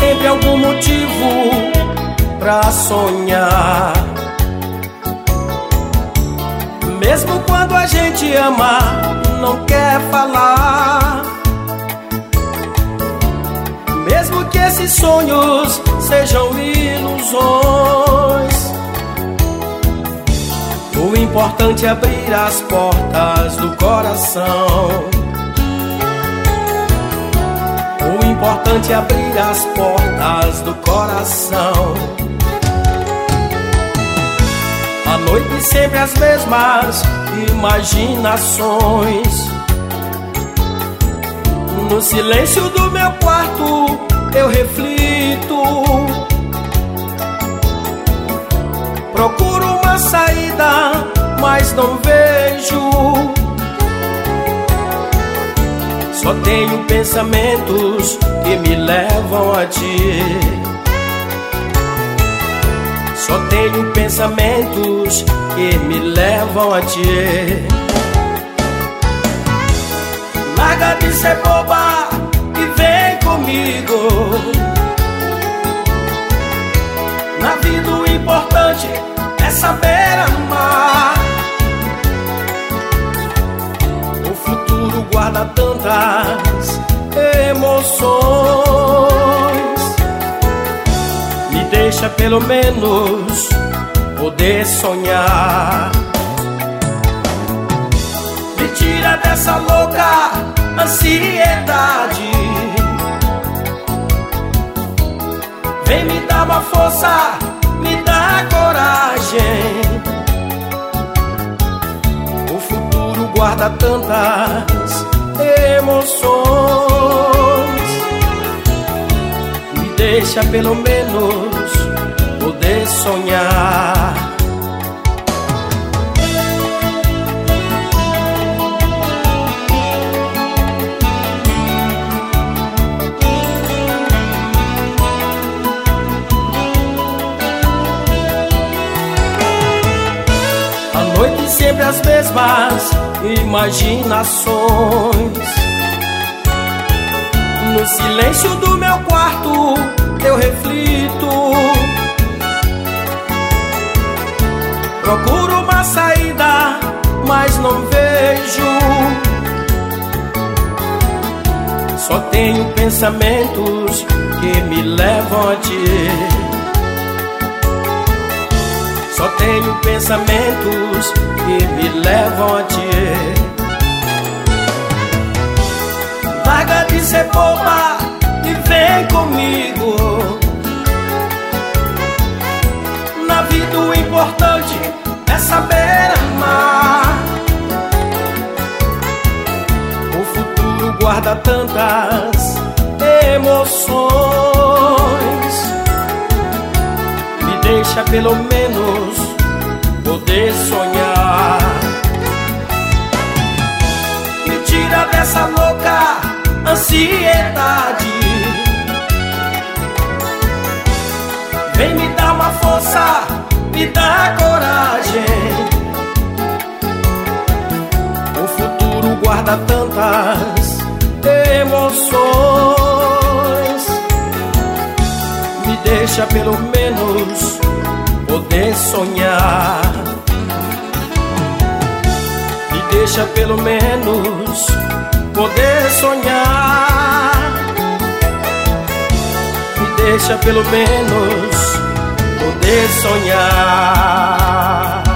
sempre algum motivo pra sonhar. Mesmo quando a gente ama, não quer falar. Mesmo que esses sonhos sejam ilusões, o importante é abrir as portas do coração. O importante é abrir as portas do coração. À noite sempre as mesmas imaginações. No silêncio do meu quarto eu reflito. Procuro uma saída, mas não vejo. Só tenho pensamentos que me levam a ti. Só tenho pensamentos que me levam a ti. Larga de ser boba e vem comigo. Na vida o importante é saber amar. O futuro guarda tantas emoções. Me deixa pelo menos poder sonhar. Me tira dessa louca ansiedade. Vem me dar uma força, me dá coragem. O futuro guarda tantas emoções. Me deixa pelo menos poder sonhar. À noite sempre as mesmas imaginações. No silêncio do meu quarto eu reflito. Procuro uma saída, mas não vejo. Só tenho pensamentos que me levam a ti. Só tenho pensamentos que me levam a ti. Larga de ser boba e vem comigo. Na vida o importante é saber amar. O futuro guarda tantas emoções. Me deixa pelo menos poder sonhar. Me tira dessa louca ansiedade. Vem me dar uma força, me dá coragem. O futuro guarda tantas emoções. Me deixa pelo menos poder sonhar. Me deixa pelo menos poder sonhar. Me deixa pelo menos poder sonhar.